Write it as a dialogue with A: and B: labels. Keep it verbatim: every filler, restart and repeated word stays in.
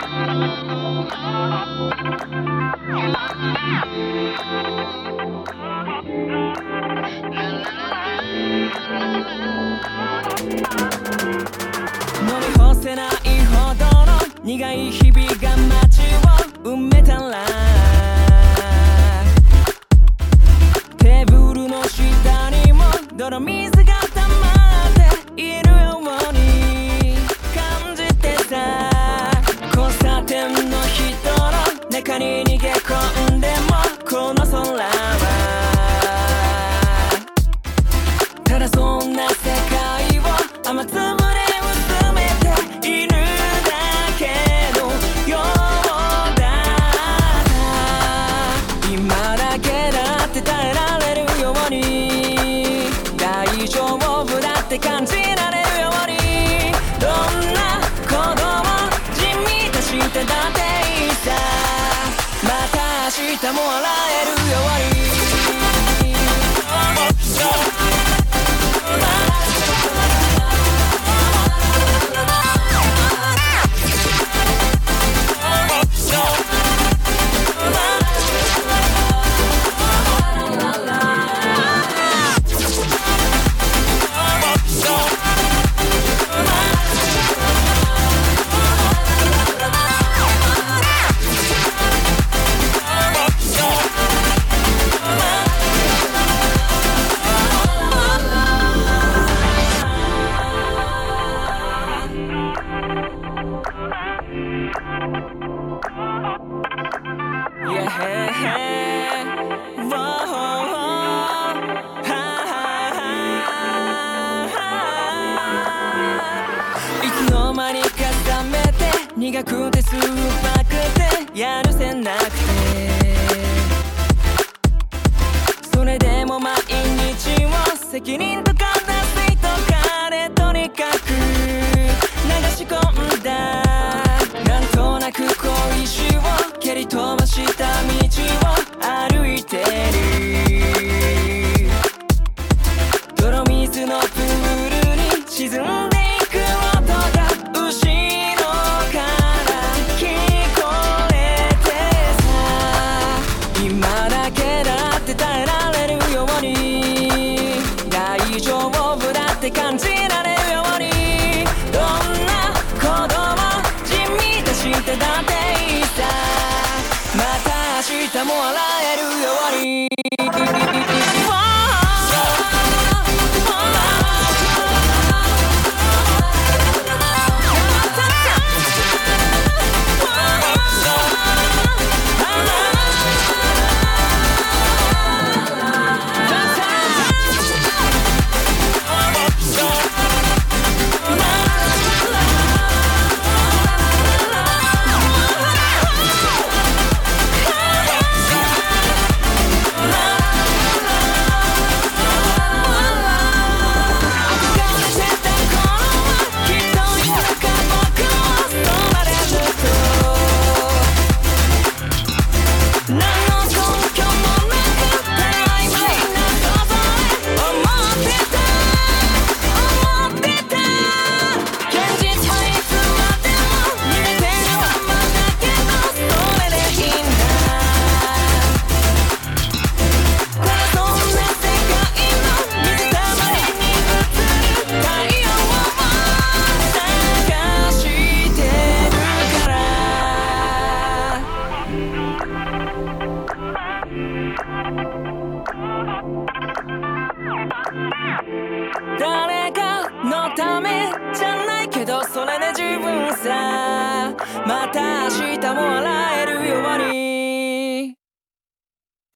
A: 乗り干せないほどの苦い日々が街を埋めたら、テーブルの下にも泥水が溜まっているように感じてさ、交差点の人の中に逃げ込んでもこの空はただそんな世界を雨粒で薄めているだけのようだ。今だけだって耐えられるように、大丈夫だって感じられるように、どんなことも地味としてだっていいさ、また明日も笑えるように。いつの間にか冷めて苦くて酸っぱくてやるせなくて、それでも毎日を責任とか脱水とかでとにかく流し込んだ。なんとなく小石を蹴り飛ばした道を歩いてる、泥水のプールに沈んでいく音が後ろから聞こえてさ、今だけだって耐えられるように、大丈夫だって感じられるように、どんなことも地味としてだっていいさ、また明日も笑えるように。誰かのためじゃないけどそれで十分さ、また明日も笑